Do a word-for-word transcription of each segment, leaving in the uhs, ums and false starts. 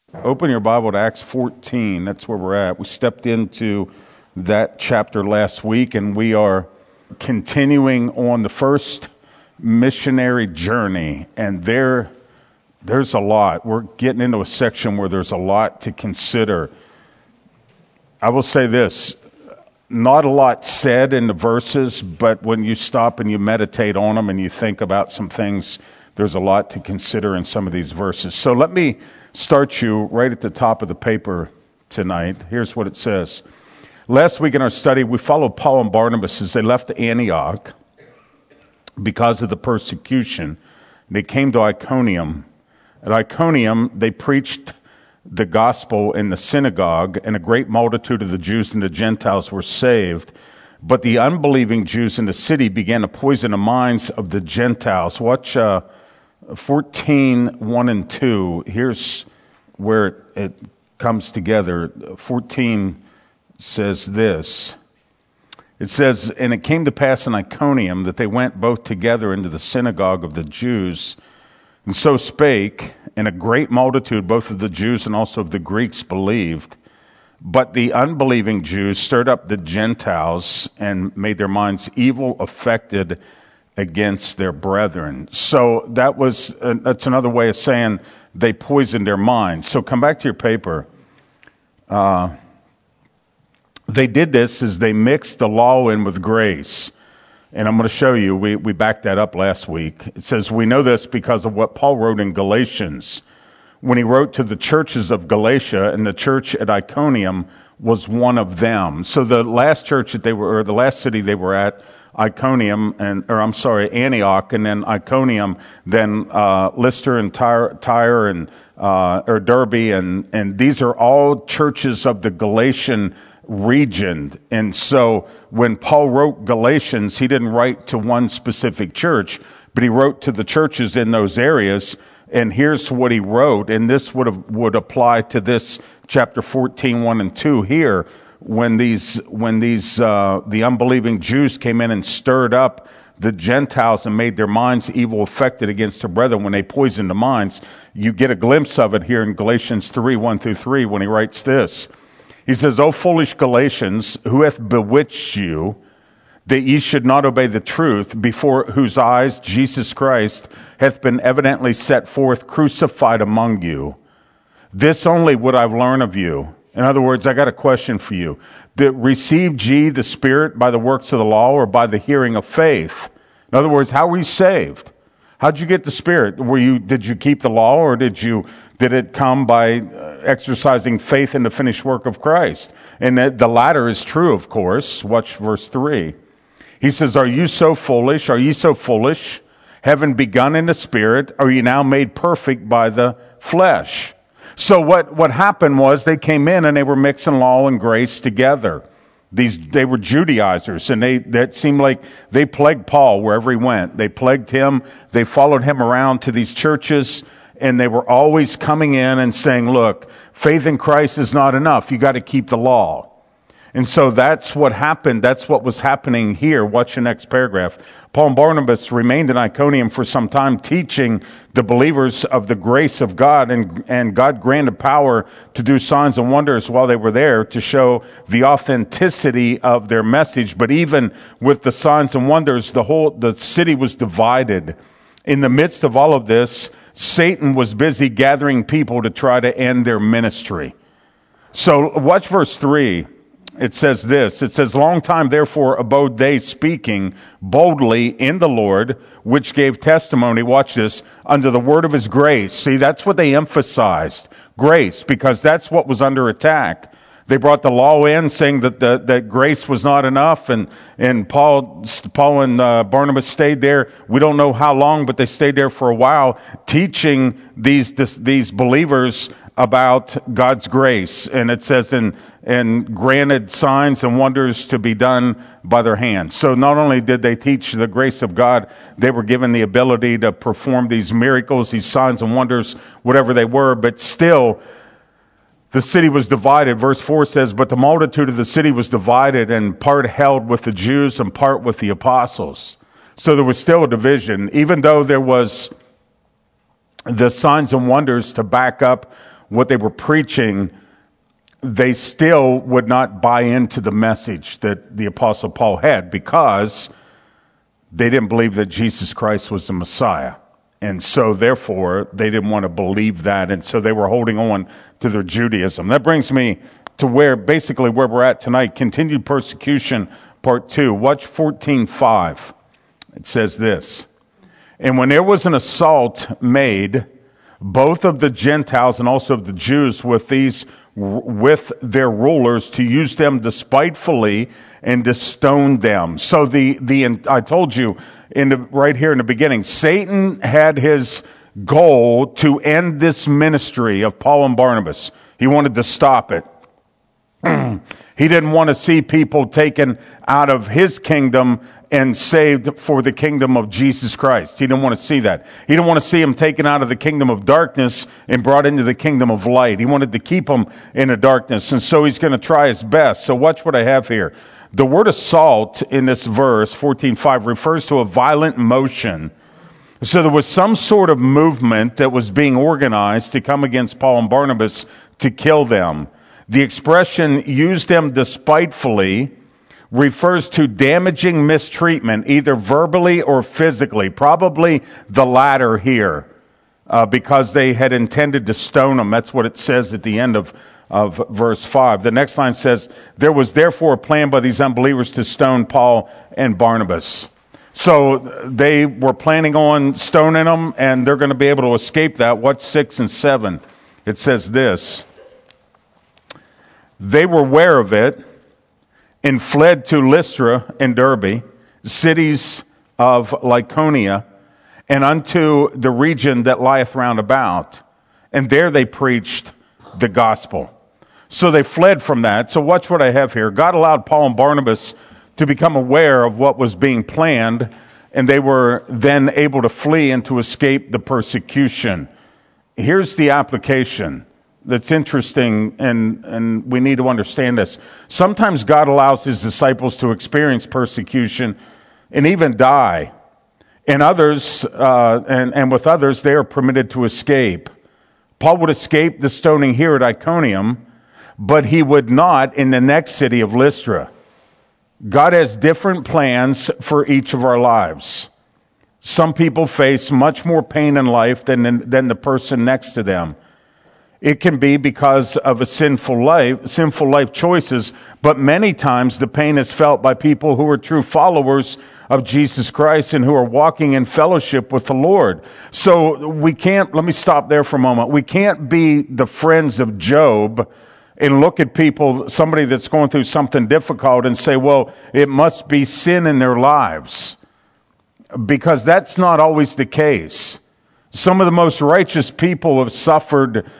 Open your Bible to Acts fourteen. That's where we're at. We stepped into that chapter last week, and we are continuing on the first missionary journey. And there, there's a lot. We're getting into a section where there's a lot to consider. I will say this, not a lot said in the verses, but when you stop and you meditate on them and you think about some things, there's a lot to consider in some of these verses. So let me start you right at the top of the paper tonight. Here's what it says. Last week in our study, we followed Paul and Barnabas as they left Antioch because of the persecution. They came to Iconium. At Iconium, they preached the gospel in the synagogue, and a great multitude of the Jews and the Gentiles were saved. But the unbelieving Jews in the city began to poison the minds of the Gentiles. Watch uh, fourteen, one and two. Here's where it, it comes together. fourteen says this. It says, "And it came to pass in Iconium that they went both together into the synagogue of the Jews, and so spake, and a great multitude, both of the Jews and also of the Greeks, believed. But the unbelieving Jews stirred up the Gentiles and made their minds evil affected against their brethren." So that was, uh, that's another way of saying they poisoned their minds. So come back to your paper. Uh, they did this as they mixed the law in with grace. And I'm going to show you, we, we backed that up last week. It says, we know this because of what Paul wrote in Galatians. When he wrote to the churches of Galatia, and the church at Iconium was one of them. So the last church that they were, or the last city they were at, Iconium, and or I'm sorry, Antioch, and then Iconium, then uh, Lystra and Tyre, Tyre and uh, or Derbe, and and these are all churches of the Galatian region. And so when Paul wrote Galatians, he didn't write to one specific church, but he wrote to the churches in those areas. And here's what he wrote, and this would have, would apply to this chapter fourteen, one and two here. When these, when these, uh, the unbelieving Jews came in and stirred up the Gentiles and made their minds evil affected against their brethren, when they poisoned the minds, you get a glimpse of it here in Galatians three, one through three, when he writes this. He says, "O foolish Galatians, who hath bewitched you, that ye should not obey the truth, before whose eyes Jesus Christ hath been evidently set forth, crucified among you. This only would I learn of you." In other words, I got a question for you. That received ye the Spirit by the works of the law, or by the hearing of faith? In other words, how were you saved? How'd you get the Spirit? Were you, did you keep the law, or did you, did it come by exercising faith in the finished work of Christ? And the, the latter is true, of course. Watch verse three. He says, "Are you so foolish? Are ye so foolish? Having begun in the Spirit, are you now made perfect by the flesh?" So what, what happened was they came in and they were mixing law and grace together. These, they were Judaizers, and they, that seemed like they plagued Paul wherever he went. They plagued him. They followed him around to these churches, and they were always coming in and saying, look, faith in Christ is not enough. You got to keep the law. And so that's what happened. That's what was happening here. Watch the next paragraph. "Paul and Barnabas remained in Iconium for some time, teaching the believers of the grace of God, and, and God granted power to do signs and wonders while they were there to show the authenticity of their message. But even with the signs and wonders, the whole, the city was divided. In the midst of all of this, Satan was busy gathering people to try to end their ministry." So watch verse three. It says this, it says, "Long time therefore abode they, speaking boldly in the Lord, which gave testimony," watch this, "unto the word of his grace." See, that's what they emphasized, grace, because that's what was under attack. They brought the law in, saying that the, that grace was not enough, and and Paul Paul and uh, Barnabas stayed there. We don't know how long, but they stayed there for a while, teaching these this, these believers about God's grace. And it says, and, and granted signs and wonders to be done by their hands. So not only did they teach the grace of God, they were given the ability to perform these miracles, these signs and wonders, whatever they were, but still the city was divided. Verse four says, "But the multitude of the city was divided, and part held with the Jews and part with the apostles." So there was still a division, even though there was the signs and wonders to back up what they were preaching, they still would not buy into the message that the Apostle Paul had, because they didn't believe that Jesus Christ was the Messiah. And so therefore, they didn't want to believe that. And so they were holding on to their Judaism. That brings me to where, basically where we're at tonight, continued persecution, part two. Watch fourteen five. It says this: "And when there was an assault made, both of the Gentiles and also of the Jews with these, with their rulers, to use them despitefully and to stone them." So the, the, I told you in the, right here in the beginning, Satan had his goal to end this ministry of Paul and Barnabas. He wanted to stop it. He didn't want to see people taken out of his kingdom and saved for the kingdom of Jesus Christ. He didn't want to see that. He didn't want to see them taken out of the kingdom of darkness and brought into the kingdom of light. He wanted to keep them in the darkness, and so he's going to try his best. So watch what I have here. The word assault in this verse, fourteen five, refers to a violent motion. So there was some sort of movement that was being organized to come against Paul and Barnabas to kill them. The expression "use them despitefully" refers to damaging mistreatment, either verbally or physically. Probably the latter here, uh, because they had intended to stone them. That's what it says at the end of, of verse five. The next line says, "There was therefore a plan by these unbelievers to stone Paul and Barnabas." So they were planning on stoning them, and they're going to be able to escape that. Watch six and seven. It says this: "They were aware of it and fled to Lystra and Derbe, cities of Lycaonia, and unto the region that lieth round about. And there they preached the gospel." So they fled from that. So watch what I have here. God allowed Paul and Barnabas to become aware of what was being planned, and they were then able to flee and to escape the persecution. Here's the application that's interesting, and, and we need to understand this. Sometimes God allows his disciples to experience persecution and even die. And others, uh, and, and with others, they are permitted to escape. Paul would escape the stoning here at Iconium, but he would not in the next city of Lystra. God has different plans for each of our lives. Some people face much more pain in life than, than the person next to them. It can be because of a sinful life, sinful life choices, but many times the pain is felt by people who are true followers of Jesus Christ and who are walking in fellowship with the Lord. So we can't, let me stop there for a moment. We can't be the friends of Job and look at people, somebody that's going through something difficult, and say, well, it must be sin in their lives. Because that's not always the case. Some of the most righteous people have suffered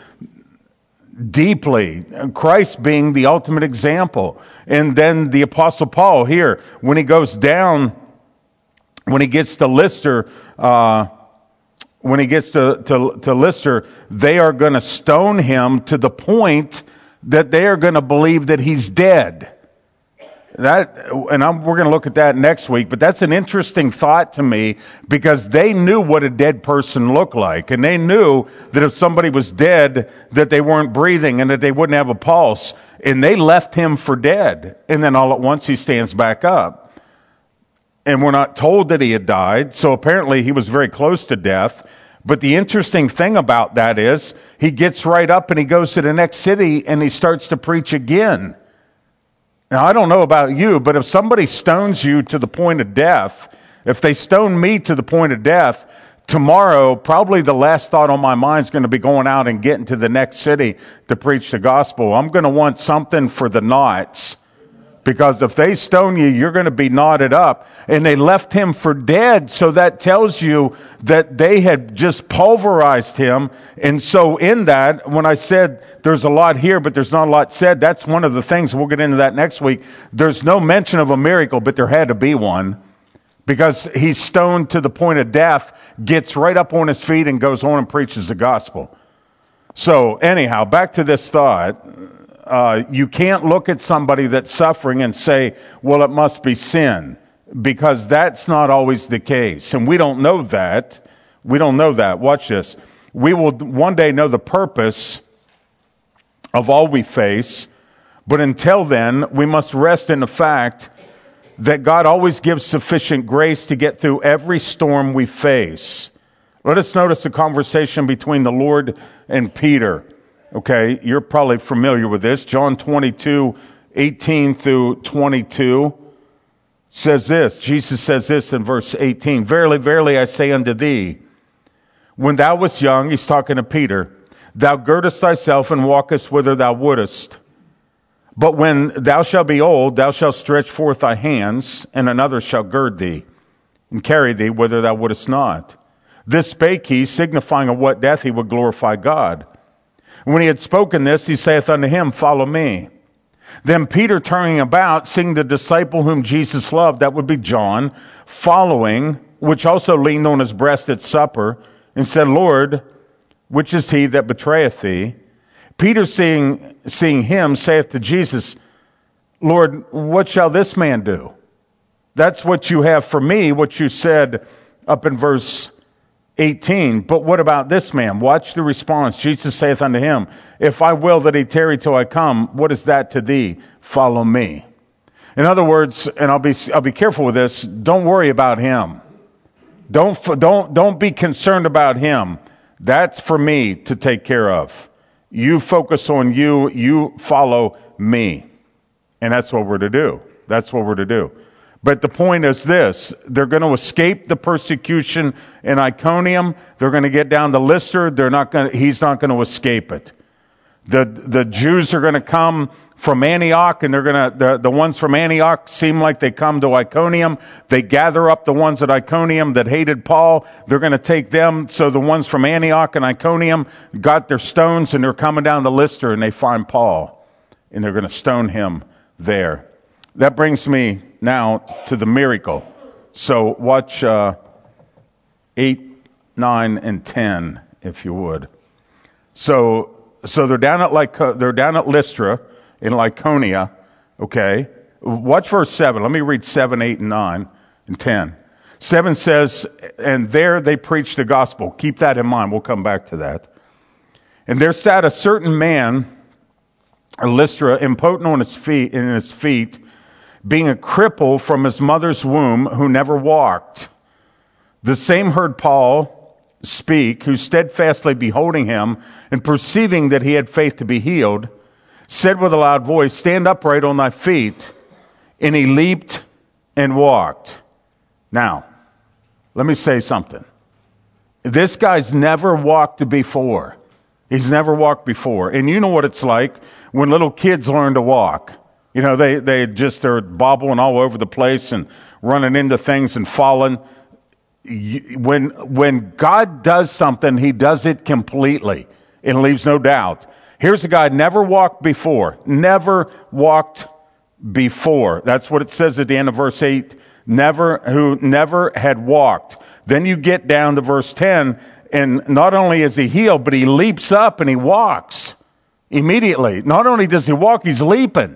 deeply, Christ being the ultimate example. And then the Apostle Paul here, when he goes down, when he gets to Lystra, uh, when he gets to, to, to Lystra, they are going to stone him to the point that they are going to believe that he's dead. That, and I'm, we're going to look at that next week, but that's an interesting thought to me, because they knew what a dead person looked like, and they knew that if somebody was dead, that they weren't breathing and that they wouldn't have a pulse, and they left him for dead. And then all at once he stands back up. And we're not told that he had died, so apparently he was very close to death. But the interesting thing about that is he gets right up and he goes to the next city and he starts to preach again. Now, I don't know about you, but if somebody stones you to the point of death, if they stone me to the point of death, tomorrow, probably the last thought on my mind is going to be going out and getting to the next city to preach the gospel. I'm going to want something for the knots. Because if they stone you, you're going to be knotted up. And they left him for dead, so that tells you that they had just pulverized him. And so in that, when I said there's a lot here, but there's not a lot said, that's one of the things, we'll get into that next week. There's no mention of a miracle, but there had to be one. Because he's stoned to the point of death, gets right up on his feet and goes on and preaches the gospel. So anyhow, back to this thought. Uh, you can't look at somebody that's suffering and say, well, it must be sin, because that's not always the case. And we don't know that. We don't know that. Watch this. We will one day know the purpose of all we face. But until then, we must rest in the fact that God always gives sufficient grace to get through every storm we face. Let us notice the conversation between the Lord and Peter. Okay, you're probably familiar with this. John twenty-two, eighteen through twenty-two says this. Jesus says this in verse eighteen. Verily, verily, I say unto thee, when thou wast young, he's talking to Peter, thou girdest thyself and walkest whither thou wouldest. But when thou shalt be old, thou shalt stretch forth thy hands, and another shall gird thee, and carry thee whither thou wouldest not. This spake he, signifying of what death he would glorify God. And when he had spoken this, he saith unto him, Follow me. Then Peter, turning about, seeing the disciple whom Jesus loved, that would be John, following, which also leaned on his breast at supper, and said, Lord, which is he that betrayeth thee? Peter, seeing, seeing him, saith to Jesus, Lord, what shall this man do? That's what you have for me, what you said up in verse eighteen. But what about this man? Watch the response. Jesus saith unto him, If I will that he tarry till I come, what is that to thee? Follow me. In other words, and I'll be I'll be careful with this, don't worry about him. Don't don't don't be concerned about him. That's for me to take care of. You focus on you, you follow me. And that's what we're to do. That's what we're to do. But the point is this, they're going to escape the persecution in Iconium. They're going to get down to Lystra. They're not going to, he's not going to escape it. The, the Jews are going to come from Antioch, and they're going to, the, the ones from Antioch seem like they come to Iconium. They gather up the ones at Iconium that hated Paul. They're going to take them. So the ones from Antioch and Iconium got their stones, and they're coming down to Lystra, and they find Paul, and they're going to stone him there. That brings me now to the miracle. So watch uh, eight, nine, and ten, if you would. So, so they're down at like they're down at Lystra in Lycaonia. Okay, watch verse seven. Let me read seven, eight, and nine, and ten. Seven says, "And there they preached the gospel." Keep that in mind. We'll come back to that. And there sat a certain man, Lystra, impotent on his feet, in his feet, being a cripple from his mother's womb, who never walked. The same heard Paul speak, who steadfastly beholding him, and perceiving that he had faith to be healed, said with a loud voice, Stand upright on thy feet. And he leaped and walked. Now, let me say something. This guy's never walked before. He's never walked before. And you know what it's like when little kids learn to walk. You know, they, they just are bobbling all over the place and running into things and falling. When, when God does something, he does it completely and leaves no doubt. Here's a guy never walked before, never walked before. That's what it says at the end of verse eight. Never, who never had walked. Then you get down to verse ten, and not only is he healed, but he leaps up and he walks immediately. Not only does he walk, he's leaping.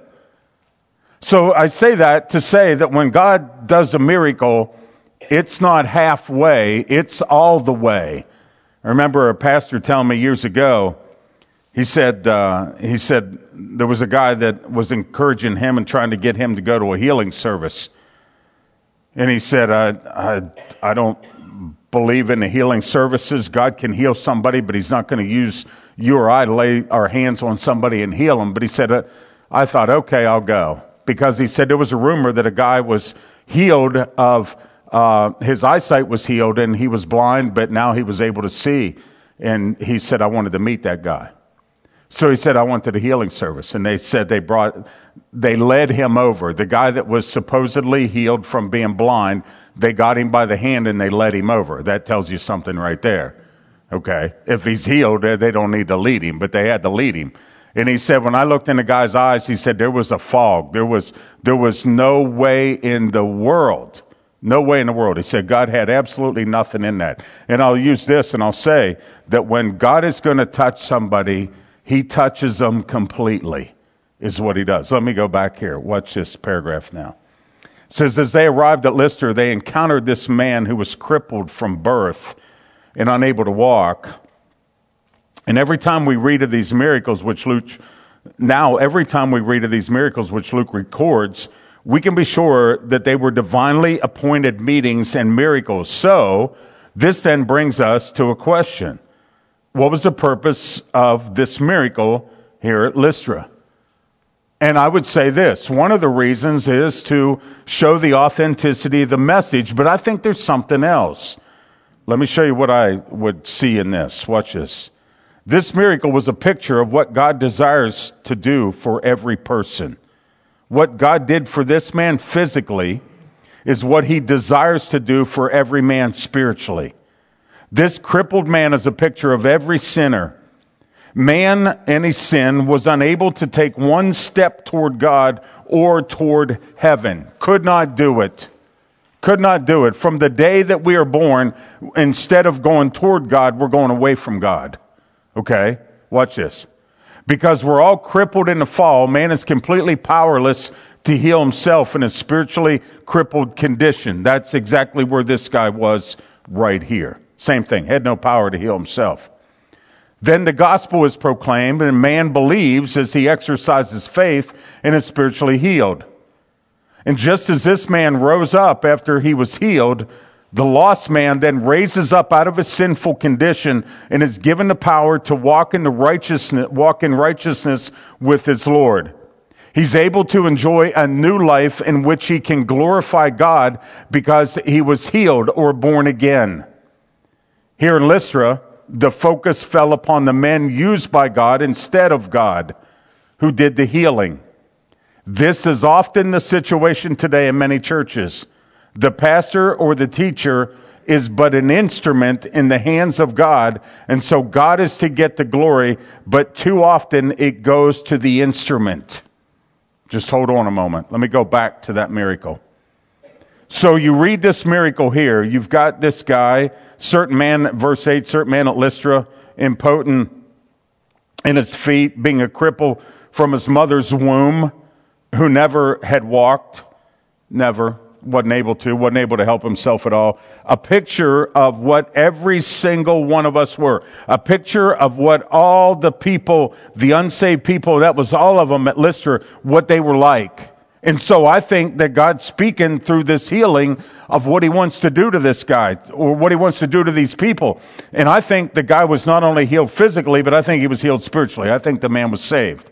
So I say that to say that when God does a miracle, it's not halfway, it's all the way. I remember a pastor telling me years ago, he said, uh, he said there was a guy that was encouraging him and trying to get him to go to a healing service. And he said, I, I, I don't believe in the healing services. God can heal somebody, but he's not going to use you or I to lay our hands on somebody and heal them. But he said, uh, I thought, okay, I'll go. Because he said there was a rumor that a guy was healed of, uh, his eyesight was healed and he was blind, but now he was able to see. And he said, I wanted to meet that guy. So he said, I went to the healing service. And they said they brought, they led him over. The guy that was supposedly healed from being blind, they got him by the hand and they led him over. That tells you something right there. Okay. If he's healed, they don't need to lead him, but they had to lead him. And he said, when I looked in the guy's eyes, he said, there was a fog. There was, there was no way in the world. No way in the world. He said, God had absolutely nothing in that. And I'll use this and I'll say that when God is going to touch somebody, he touches them completely, is what he does. Let me go back here. Watch this paragraph now. It says, as they arrived at Lystra, they encountered this man who was crippled from birth and unable to walk. And every time we read of these miracles, which Luke, Now, every time we read of these miracles, which Luke records, we can be sure that they were divinely appointed meetings and miracles. So, this then brings us to a question. What was the purpose of this miracle here at Lystra? And I would say this, one of the reasons is to show the authenticity of the message, but I think there's something else. Let me show you what I would see in this. Watch this. This miracle was a picture of what God desires to do for every person. What God did for this man physically is what he desires to do for every man spiritually. This crippled man is a picture of every sinner. Man, any sin, was unable to take one step toward God or toward heaven. Could not do it. Could not do it. From the day that we are born, instead of going toward God, we're going away from God. Okay? Watch this. Because we're all crippled in the fall, man is completely powerless to heal himself in a spiritually crippled condition. That's exactly where this guy was right here. Same thing. Had no power to heal himself. Then the gospel is proclaimed, and man believes as he exercises faith and is spiritually healed. And just as this man rose up after he was healed, the lost man then raises up out of his sinful condition and is given the power to walk in the righteousness, walk in righteousness with his Lord. He's able to enjoy a new life in which he can glorify God because he was healed or born again. Here in Lystra, the focus fell upon the men used by God instead of God who did the healing. This is often the situation today in many churches. The pastor or the teacher is but an instrument in the hands of God, and so God is to get the glory, but too often it goes to the instrument. Just hold on a moment. Let me go back to that miracle. So you read this miracle here. You've got this guy, certain man, verse eight, certain man at Lystra, impotent in his feet, being a cripple from his mother's womb, who never had walked, never, wasn't able to, wasn't able to help himself at all. A picture of what every single one of us were. A picture of what all the people, the unsaved people, that was all of them at Lystra, what they were like. And so I think that God's speaking through this healing of what he wants to do to this guy, or what he wants to do to these people. And I think the guy was not only healed physically, but I think he was healed spiritually. I think the man was saved.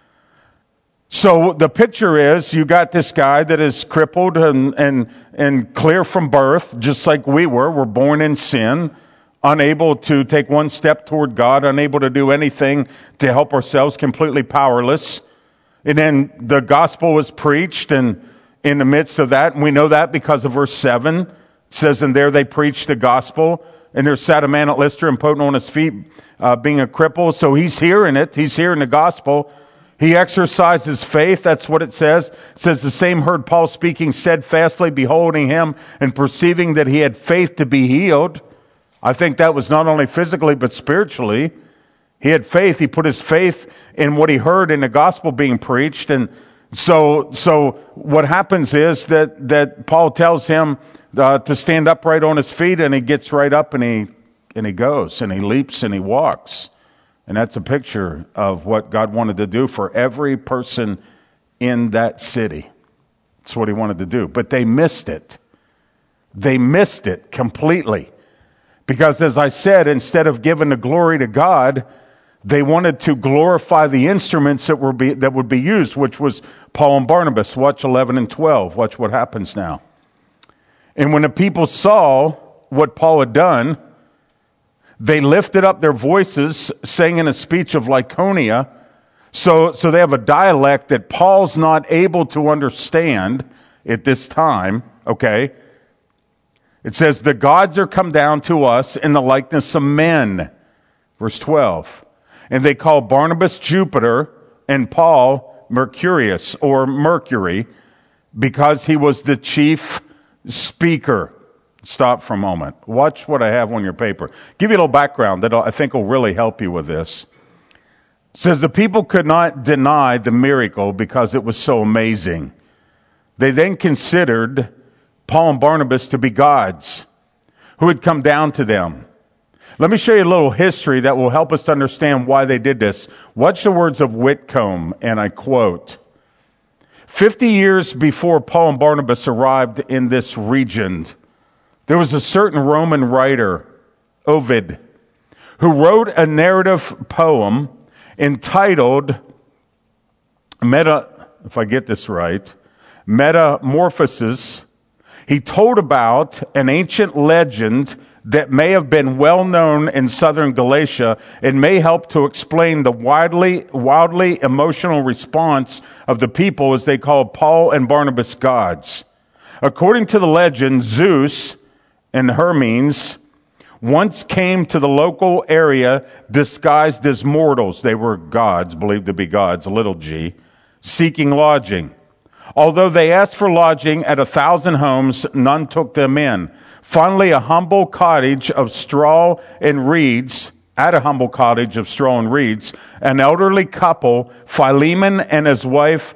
So the picture is, you got this guy that is crippled and, and, and clear from birth, just like we were. We're born in sin, unable to take one step toward God, unable to do anything to help ourselves, completely powerless. And then the gospel was preached, and in the midst of that, and we know that because of verse seven, it says, and there they preached the gospel, and there sat a man at Lystra, impotent on his feet, uh, being a cripple. So he's hearing it. He's hearing the gospel. He exercised his faith. That's what it says. It says, the same heard Paul speaking steadfastly, beholding him, and perceiving that he had faith to be healed. I think that was not only physically, but spiritually. He had faith. He put his faith in what he heard in the gospel being preached. And so, so what happens is that, that Paul tells him uh, to stand upright on his feet, and he gets right up and he, and he goes and he leaps and he walks. And that's a picture of what God wanted to do for every person in that city. That's what he wanted to do. But they missed it. They missed it completely. Because as I said, instead of giving the glory to God, they wanted to glorify the instruments that were be, that would be used, which was Paul and Barnabas. Watch eleven and twelve. Watch what happens now. And when the people saw what Paul had done, they lifted up their voices, sang in a speech of Lycaonia. So, so they have a dialect that Paul's not able to understand at this time, okay? It says, the gods are come down to us in the likeness of men. Verse twelve. And they called Barnabas Jupiter and Paul Mercurius, or Mercury, because he was the chief speaker. Stop for a moment. Watch what I have on your paper. Give you a little background that I think will really help you with this. It says the people could not deny the miracle because it was so amazing. They then considered Paul and Barnabas to be gods who had come down to them. Let me show you a little history that will help us to understand why they did this. Watch the words of Whitcomb, and I quote, fifty years before Paul and Barnabas arrived in this region, there was a certain Roman writer, Ovid, who wrote a narrative poem entitled Meta, if I get this right, Metamorphosis. He told about an ancient legend that may have been well known in southern Galatia and may help to explain the widely, wildly emotional response of the people as they called Paul and Barnabas gods. According to the legend, Zeus and Hermes once came to the local area disguised as mortals. They were gods, believed to be gods, little g, seeking lodging. Although they asked for lodging at a thousand homes, none took them in. Finally, a humble cottage of straw and reeds, at a humble cottage of straw and reeds, an elderly couple, Philemon and his wife,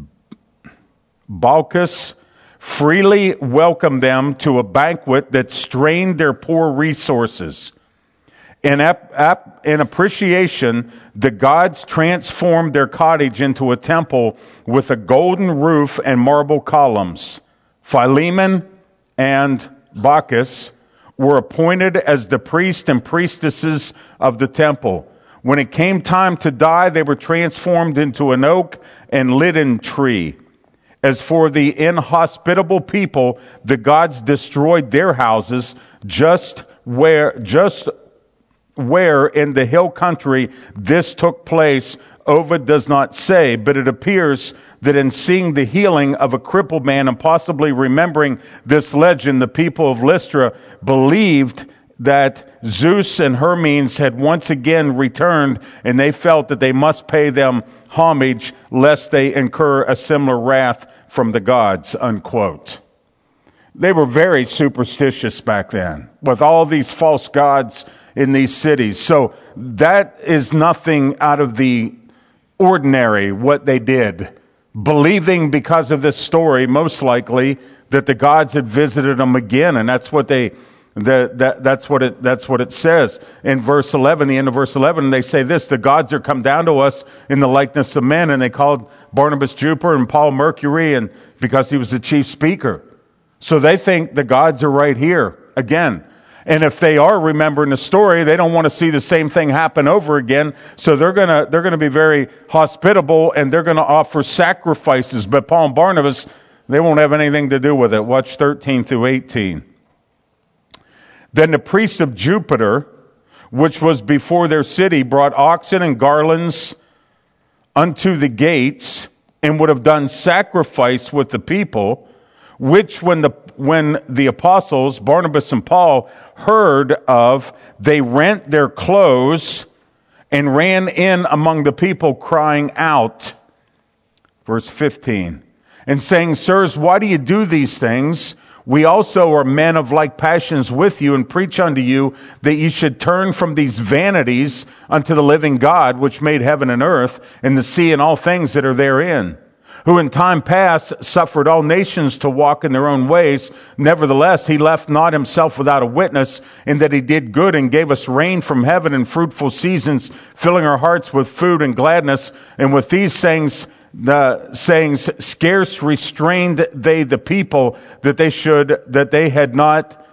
Baucis, freely welcomed them to a banquet that strained their poor resources. In, ap- ap- in appreciation, the gods transformed their cottage into a temple with a golden roof and marble columns. Philemon and Bacchus were appointed as the priest and priestesses of the temple. When it came time to die, they were transformed into an oak and linden tree. As for the inhospitable people, the gods destroyed their houses just where, just where in the hill country this took place, Ovid does not say, but it appears that in seeing the healing of a crippled man and possibly remembering this legend, the people of Lystra believed that Zeus and Hermes had once again returned, and they felt that they must pay them homage lest they incur a similar wrath from the gods, unquote. They were very superstitious back then with all these false gods in these cities. So that is nothing out of the ordinary what they did. Believing because of this story, most likely, that the gods had visited them again. And that's what they, that, that, that's what it, that's what it says. In verse eleven, the end of verse eleven, they say this, the gods are come down to us in the likeness of men. And they called Barnabas Jupiter and Paul Mercury, and because he was the chief speaker. So they think the gods are right here again. And if they are remembering the story, they don't want to see the same thing happen over again. So they're going to, they're going to be very hospitable, and they're going to offer sacrifices. But Paul and Barnabas, they won't have anything to do with it. Watch thirteen through eighteen. Then the priest of Jupiter, which was before their city, brought oxen and garlands unto the gates, and would have done sacrifice with the people, which when the when the apostles, Barnabas and Paul, heard of, they rent their clothes and ran in among the people, crying out. Verse fifteen. And saying, sirs, why do you do these things? We also are men of like passions with you, and preach unto you that you should turn from these vanities unto the living God, which made heaven and earth, and the sea and all things that are therein, who in time past suffered all nations to walk in their own ways. Nevertheless, he left not himself without a witness, in that he did good and gave us rain from heaven and fruitful seasons, filling our hearts with food and gladness. And with these sayings, the sayings scarce restrained they the people, that they should, that they had not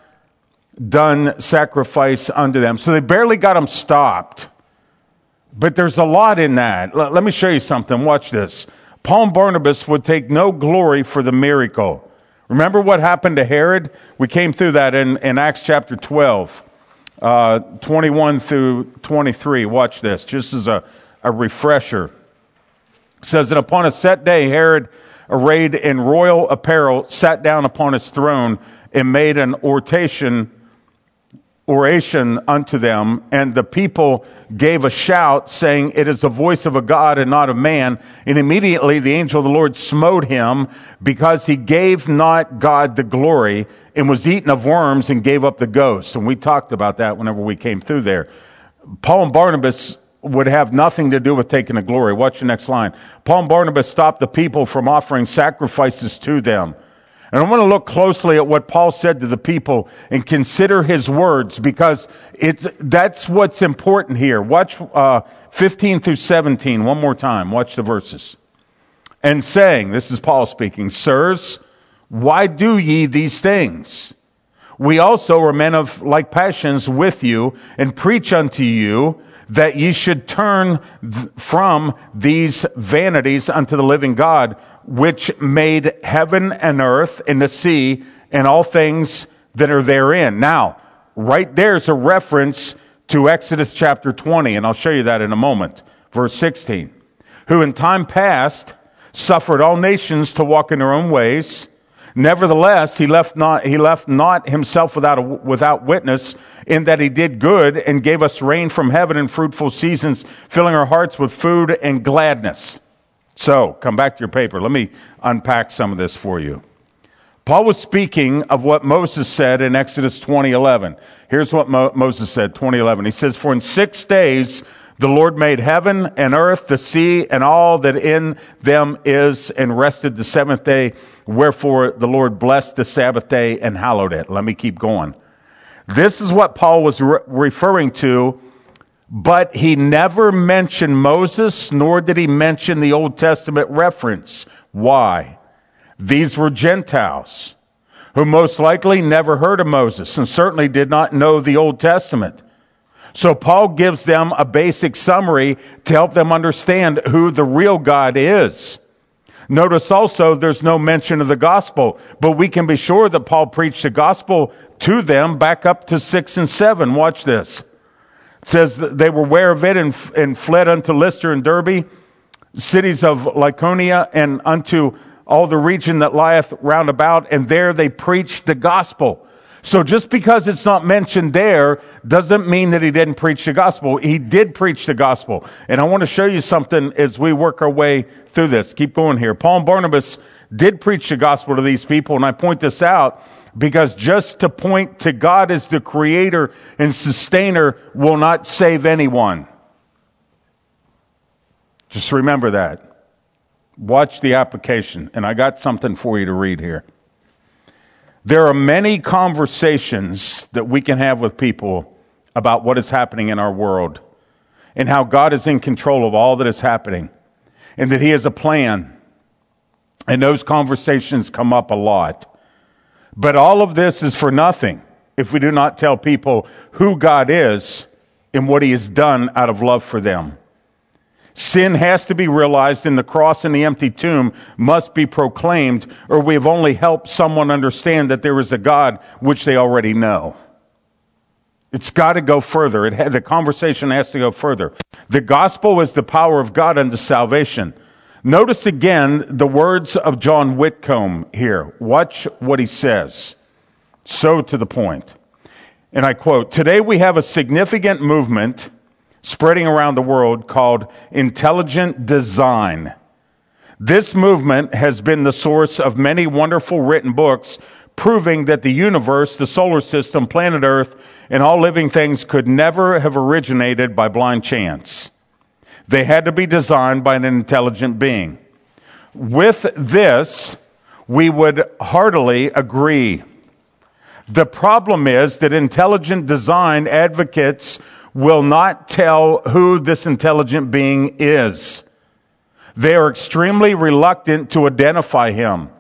done sacrifice unto them. So they barely got them stopped. But there's a lot in that. Let, let me show you something. Watch this. Paul and Barnabas would take no glory for the miracle. Remember what happened to Herod? We came through that in, in Acts chapter twelve, uh, twenty-one through twenty-three. Watch this, just as a, a refresher. It says that upon a set day, Herod, arrayed in royal apparel, sat down upon his throne and made an oration oration unto them, and the people gave a shout, saying, it is the voice of a God and not of man. And immediately the angel of the Lord smote him, because he gave not God the glory, and was eaten of worms, and gave up the ghost. And we talked about that whenever we came through there. Paul and Barnabas would have nothing to do with taking the glory. Watch the next line. Paul and Barnabas stopped the people from offering sacrifices to them. And I want to look closely at what Paul said to the people and consider his words, because it's that's what's important here. Watch uh, fifteen through seventeen one more time. Watch the verses. And saying, this is Paul speaking, Sirs, why do ye these things? We also are men of like passions with you, and preach unto you that ye should turn th- from these vanities unto the living God, which made heaven and earth and the sea and all things that are therein. Now, right there's a reference to Exodus chapter twenty, and I'll show you that in a moment. Verse sixteen. Who in time past suffered all nations to walk in their own ways. Nevertheless, he left not, he left not himself without a, without witness, in that he did good and gave us rain from heaven and fruitful seasons, filling our hearts with food and gladness. So, come back to your paper. Let me unpack some of this for you. Paul was speaking of what Moses said in Exodus twenty eleven. Here's what Mo- Moses said, twenty eleven. He says, For in six days the Lord made heaven and earth, the sea, and all that in them is, and rested the seventh day. Wherefore the Lord blessed the Sabbath day and hallowed it. Let me keep going. This is what Paul was re- referring to, but he never mentioned Moses, nor did he mention the Old Testament reference. Why? These were Gentiles who most likely never heard of Moses and certainly did not know the Old Testament. So Paul gives them a basic summary to help them understand who the real God is. Notice also there's no mention of the gospel, but we can be sure that Paul preached the gospel to them back up to six and seven. Watch this. It says that they were aware of it and, and fled unto Lystra and Derbe, cities of Lycaonia, and unto all the region that lieth round about, and there they preached the gospel. So just because it's not mentioned there doesn't mean that he didn't preach the gospel. He did preach the gospel. And I want to show you something as we work our way through this. Keep going here. Paul and Barnabas did preach the gospel to these people, and I point this out because just to point to God as the creator and sustainer will not save anyone. Just remember that. Watch the application, and I got something for you to read here. There are many conversations that we can have with people about what is happening in our world and how God is in control of all that is happening and that he has a plan. And those conversations come up a lot. But all of this is for nothing if we do not tell people who God is and what he has done out of love for them. Sin has to be realized, and the cross and the empty tomb must be proclaimed, or we have only helped someone understand that there is a God which they already know. It's got to go further. It ha- the conversation has to go further. The gospel is the power of God unto salvation. Notice again the words of John Whitcomb here. Watch what he says. So to the point. And I quote, "Today we have a significant movement spreading around the world called intelligent design. This movement has been the source of many wonderful written books proving that the universe, the solar system, planet Earth, and all living things could never have originated by blind chance. They had to be designed by an intelligent being. With this, we would heartily agree. The problem is that intelligent design advocates will not tell who this intelligent being is. They are extremely reluctant to identify him.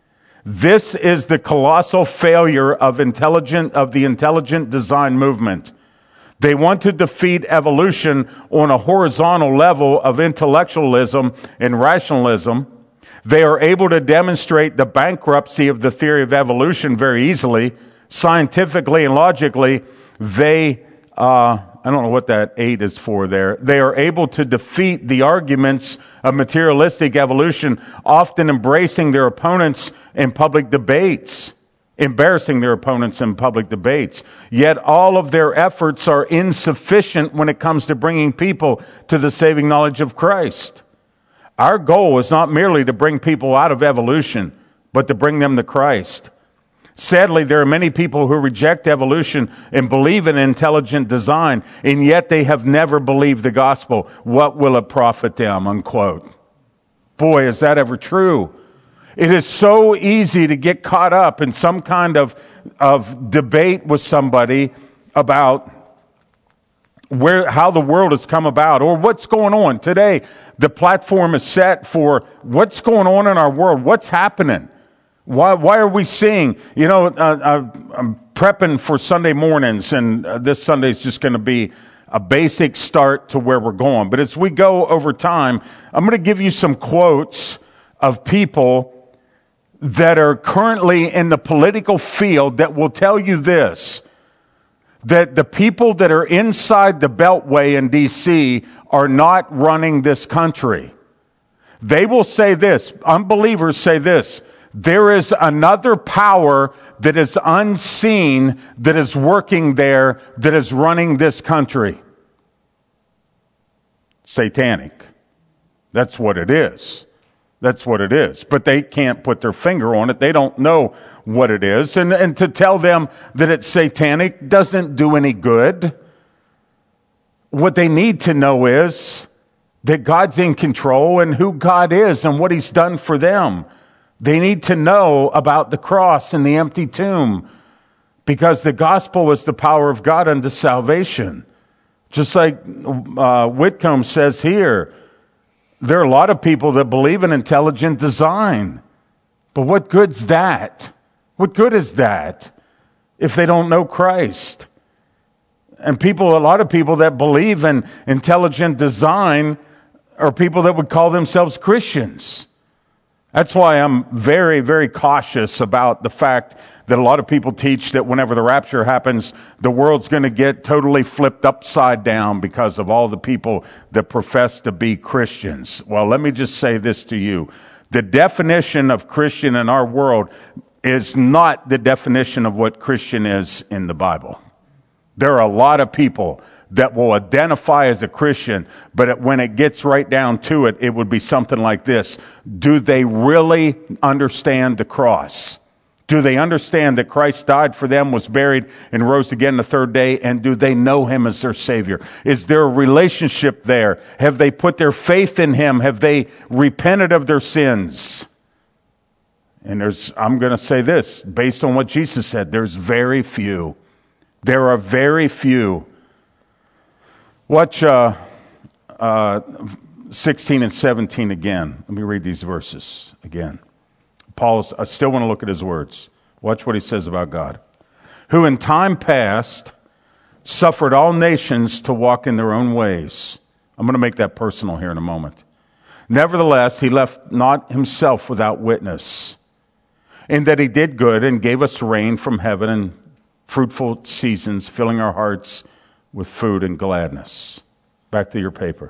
This is the colossal failure of intelligent of the intelligent design movement. They want to defeat evolution on a horizontal level of intellectualism and rationalism. They are able to demonstrate the bankruptcy of the theory of evolution very easily. Scientifically and logically, they uh I don't know what that eight is for there. They are able to defeat the arguments of materialistic evolution, often embracing their opponents in public debates, embarrassing their opponents in public debates. Yet all of their efforts are insufficient when it comes to bringing people to the saving knowledge of Christ. Our goal is not merely to bring people out of evolution, but to bring them to Christ. Sadly, there are many people who reject evolution and believe in intelligent design, and yet they have never believed the gospel. What will it profit them? Unquote. Boy, is that ever true. It is so easy to get caught up in some kind of, of debate with somebody about where, how the world has come about or what's going on. Today, the platform is set for what's going on in our world. What's happening? Why, why are we seeing, you know, uh, I'm prepping for Sunday mornings, and uh, this Sunday is just going to be a basic start to where we're going. But as we go over time, I'm going to give you some quotes of people that are currently in the political field that will tell you this, that the people that are inside the Beltway in D C are not running this country. They will say this, unbelievers say this, there is another power that is unseen that is working there, that is running this country. Satanic. That's what it is. That's what it is. But they can't put their finger on it. They don't know what it is. And, and to tell them that it's satanic doesn't do any good. What they need to know is that God's in control and who God is and what He's done for them. They need to know about the cross and the empty tomb, because the gospel is the power of God unto salvation. Just like uh, Whitcomb says here, there are a lot of people that believe in intelligent design. But what good's that? What good is that if they don't know Christ? And people, a lot of people that believe in intelligent design are people that would call themselves Christians. That's why I'm very, very cautious about the fact that a lot of people teach that whenever the rapture happens, the world's going to get totally flipped upside down because of all the people that profess to be Christians. Well, let me just say this to you. The definition of Christian in our world is not the definition of what Christian is in the Bible. There are a lot of people that will identify as a Christian, but when it gets right down to it, it would be something like this. Do they really understand the cross? Do they understand that Christ died for them, was buried, and rose again the third day? And do they know Him as their Savior? Is there a relationship there? Have they put their faith in Him? Have they repented of their sins? And there's, I'm going to say this, based on what Jesus said, there's very few. There are very few. Watch uh, uh, sixteen and seventeen again. Let me read these verses again. Paul's, I still want to look at his words. Watch what he says about God. Who in time past suffered all nations to walk in their own ways. I'm going to make that personal here in a moment. Nevertheless, He left not Himself without witness, in that He did good and gave us rain from heaven and fruitful seasons, filling our hearts with food and gladness. Back to your paper.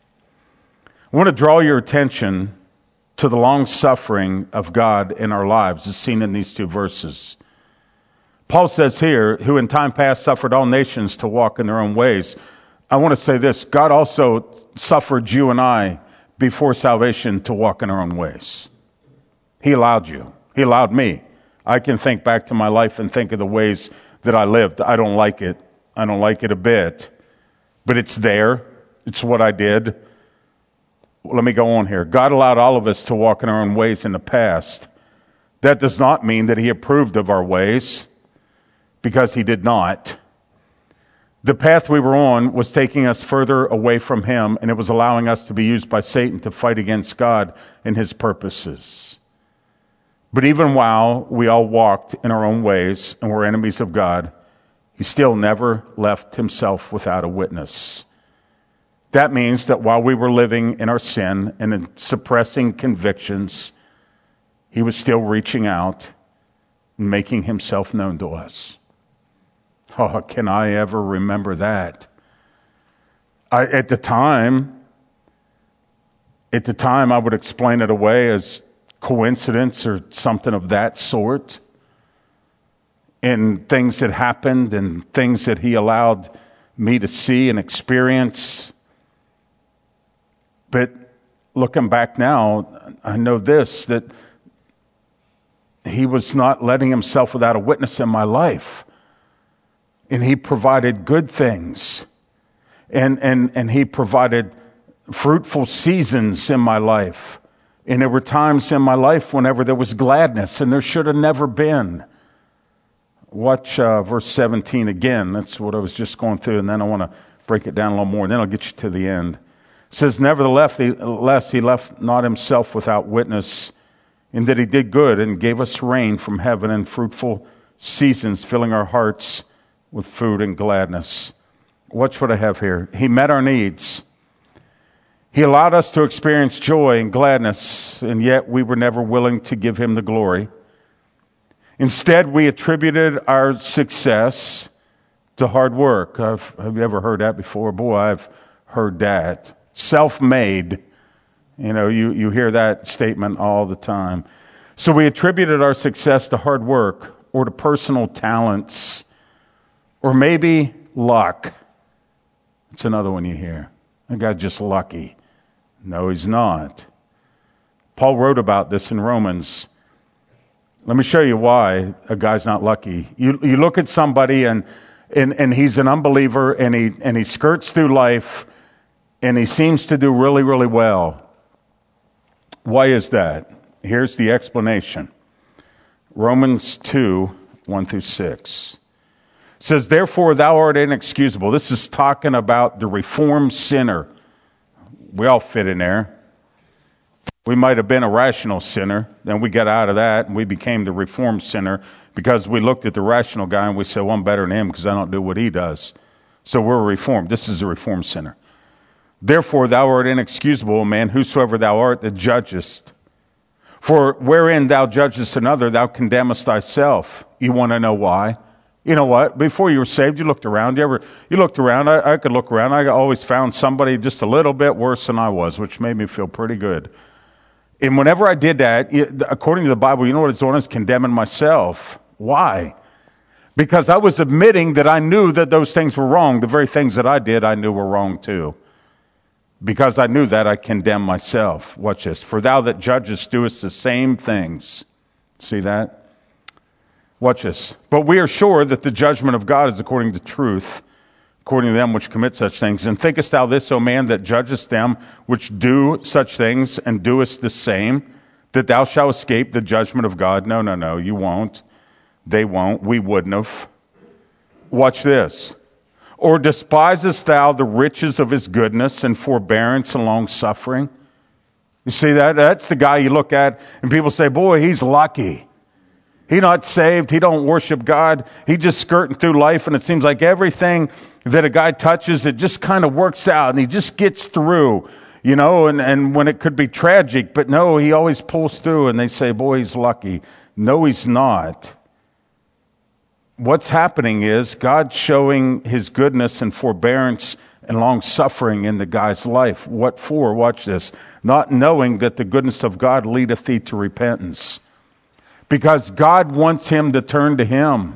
I want to draw your attention to the long suffering of God in our lives, as seen in these two verses. Paul says here, who in time past suffered all nations to walk in their own ways. I want to say this, God also suffered you and I before salvation to walk in our own ways. He allowed you. He allowed me. I can think back to my life and think of the ways that I lived. I don't like it. I don't like it a bit, but it's there. It's what I did. Well, let me go on here. God allowed all of us to walk in our own ways in the past. That does not mean that He approved of our ways, because He did not. The path we were on was taking us further away from Him, and it was allowing us to be used by Satan to fight against God and His purposes. But even while we all walked in our own ways and were enemies of God, He still never left Himself without a witness. That means that while we were living in our sin and in suppressing convictions, He was still reaching out and making Himself known to us. Oh, can I ever remember that? I, at the time, at the time, I would explain it away as coincidence or something of that sort. And things that happened and things that He allowed me to see and experience. But looking back now, I know this, that He was not letting Himself without a witness in my life. And He provided good things. And, and, and He provided fruitful seasons in my life. And there were times in my life whenever there was gladness, and there should have never been. Watch uh, verse seventeen again. That's what I was just going through, and then I want to break it down a little more, and then I'll get you to the end. It says, nevertheless, he, lest he left not himself without witness, in that he did good and gave us rain from heaven and fruitful seasons, filling our hearts with food and gladness. Watch what I have here. He met our needs. He allowed us to experience joy and gladness, and yet we were never willing to give him the glory. Instead, we attributed our success to hard work. I've, have you ever heard that before? Boy, I've heard that. Self-made. You know, you, you hear that statement all the time. So we attributed our success to hard work or to personal talents or maybe luck. It's another one you hear. That guy's just lucky. No, he's not. Paul wrote about this in Romans. Let me show you why a guy's not lucky. You you look at somebody and and, and he's an unbeliever and he and he skirts through life and he seems to do really, really well. Why is that? Here's the explanation. Romans two, one through six. It says, therefore thou art inexcusable. This is talking about the reformed sinner. We all fit in there. We might have been a rational sinner. Then we got out of that and we became the reformed sinner because we looked at the rational guy and we said, well, I'm better than him because I don't do what he does. So we're reformed. This is a reformed sinner. Therefore thou art inexcusable, O man, whosoever thou art that judgest. For wherein thou judgest another, thou condemnest thyself. You want to know why? You know what? Before you were saved, you looked around. You ever? You looked around. I, I could look around. I always found somebody just a little bit worse than I was, which made me feel pretty good. And whenever I did that, according to the Bible, you know what it's doing? It's condemning myself. Why? Because I was admitting that I knew that those things were wrong. The very things that I did, I knew were wrong too. Because I knew that, I condemned myself. Watch this. For thou that judgest doest the same things. See that? Watch this. But we are sure that the judgment of God is according to truth, according to them which commit such things. And thinkest thou this, O man, that judgest them which do such things and doest the same, that thou shalt escape the judgment of God? No, no, no, you won't. They won't. We wouldn't have. Watch this. Or despisest thou the riches of his goodness and forbearance and long suffering? You see that? That's the guy you look at and people say, boy, he's lucky. He not saved. He don't worship God. He just skirting through life and it seems like everything that a guy touches, it just kind of works out and he just gets through, you know, and, and when it could be tragic, but no, he always pulls through and they say, boy, he's lucky. No, he's not. What's happening is God showing his goodness and forbearance and long suffering in the guy's life. What for? Watch this. Not knowing that the goodness of God leadeth thee to repentance. Because God wants him to turn to him.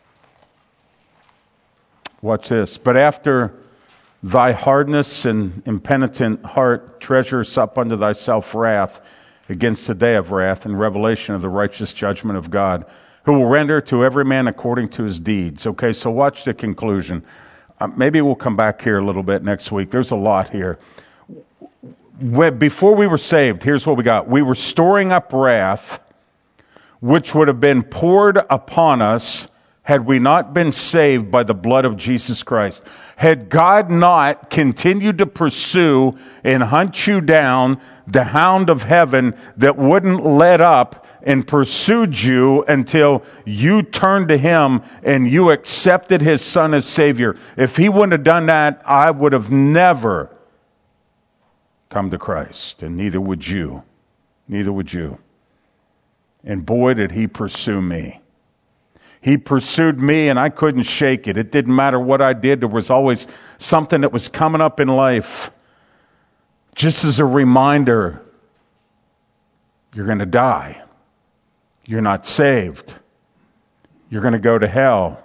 Watch this. But after thy hardness and impenitent heart treasures up unto thyself wrath against the day of wrath and revelation of the righteous judgment of God, who will render to every man according to his deeds. Okay, so watch the conclusion. Uh, maybe we'll come back here a little bit next week. There's a lot here. When, before we were saved, here's what we got. We were storing up wrath, which would have been poured upon us had we not been saved by the blood of Jesus Christ. Had God not continued to pursue and hunt you down, the hound of heaven that wouldn't let up and pursued you until you turned to him and you accepted his son as Savior. If he wouldn't have done that, I would have never come to Christ, and neither would you. Neither would you. And boy, did he pursue me. He pursued me and I couldn't shake it. It didn't matter what I did. There was always something that was coming up in life. Just as a reminder, you're going to die. You're not saved. You're going to go to hell.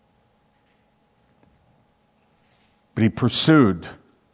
But he pursued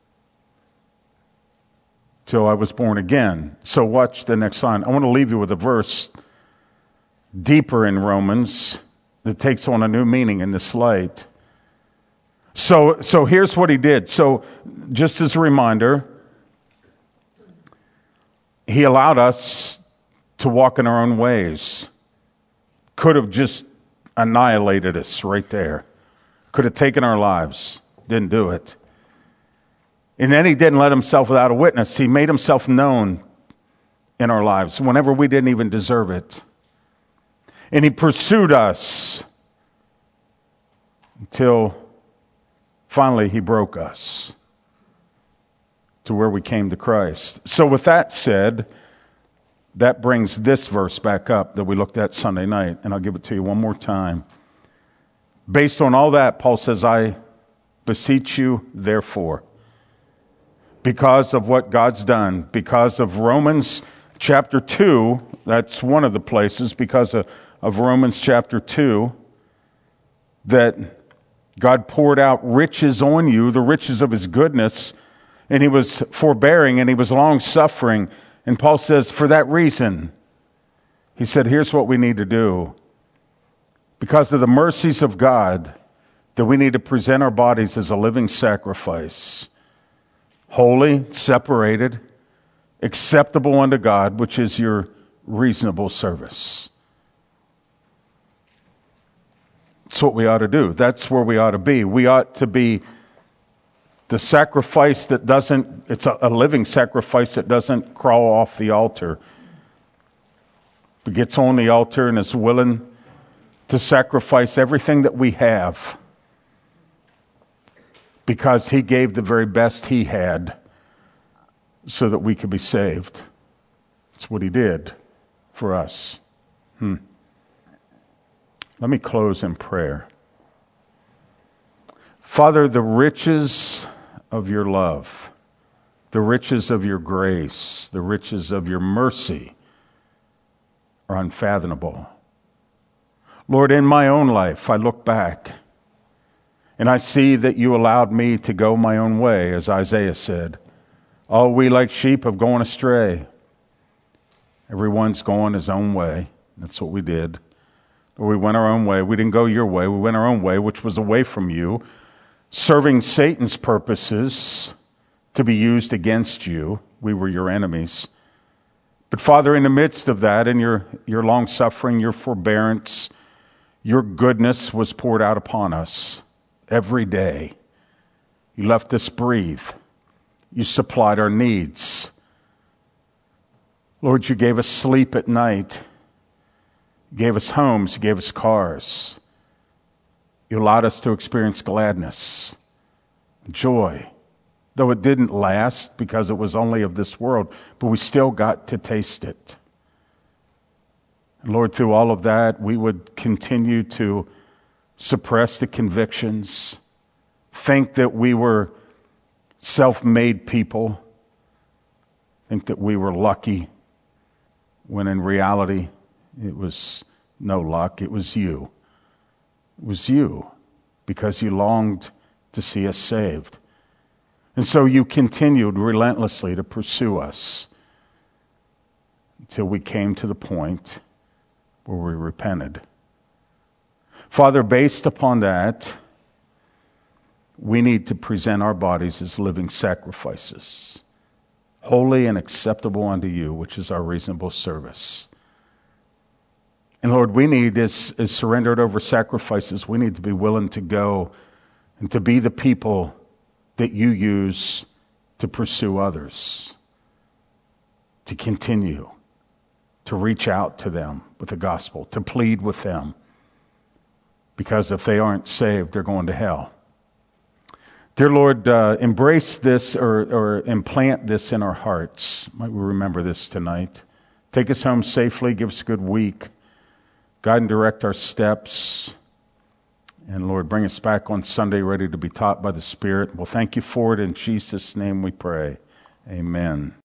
till I was born again. So watch the next line. I want to leave you with a verse deeper in Romans that takes on a new meaning in this light. So, so here's what he did. So just as a reminder, He allowed us to walk in our own ways. Could have just annihilated us right there. Could have taken our lives. Didn't do it. And then he didn't let himself without a witness. He made himself known in our lives whenever we didn't even deserve it. And he pursued us until finally he broke us to where we came to Christ. So with that said, that brings this verse back up that we looked at Sunday night, and I'll give it to you one more time. Based on all that, Paul says, I beseech you, therefore, because of what God's done, because of Romans chapter two, that's one of the places, because of, of Romans chapter two, that God poured out riches on you, the riches of his goodness, and he was forbearing and he was long-suffering. And Paul says, for that reason, he said, here's what we need to do. Because of the mercies of God, that we need to present our bodies as a living sacrifice, holy, separated, acceptable unto God, which is your reasonable service. That's what we ought to do. That's where we ought to be. We ought to be the sacrifice that doesn't, it's a, a living sacrifice that doesn't crawl off the altar, but gets on the altar and is willing to sacrifice everything that we have because he gave the very best he had so that we could be saved. That's what he did for us. Hmm. Let me close in prayer. Father, the riches of your love, the riches of your grace, the riches of your mercy are unfathomable. Lord, in my own life, I look back and I see that you allowed me to go my own way, as Isaiah said. All we like sheep have gone astray. Everyone's going his own way. That's what we did. Or we went our own way. We didn't go your way. We went our own way, which was away from you, serving Satan's purposes to be used against you. We were your enemies. But Father, in the midst of that, and your, your long-suffering, your forbearance, your goodness was poured out upon us every day. You left us breathe. You supplied our needs. Lord, you gave us sleep at night. You gave us homes. You gave us cars. You allowed us to experience gladness, joy, though it didn't last because it was only of this world, but we still got to taste it. And Lord, through all of that, we would continue to suppress the convictions, think that we were self-made people, think that we were lucky, when in reality, it was no luck. It was you. It was you, because you longed to see us saved. And so you continued relentlessly to pursue us until we came to the point where we repented. Father, based upon that, we need to present our bodies as living sacrifices, holy and acceptable unto you, which is our reasonable service. And Lord, we need, as, as surrendered over sacrifices, we need to be willing to go and to be the people that you use to pursue others, to continue to reach out to them with the gospel, to plead with them. Because if they aren't saved, they're going to hell. Dear Lord, uh, embrace this or, or implant this in our hearts. Might we remember this tonight. Take us home safely. Give us a good week. Guide and direct our steps. And Lord, bring us back on Sunday ready to be taught by the Spirit. Well, thank you for it. In Jesus' name we pray. Amen.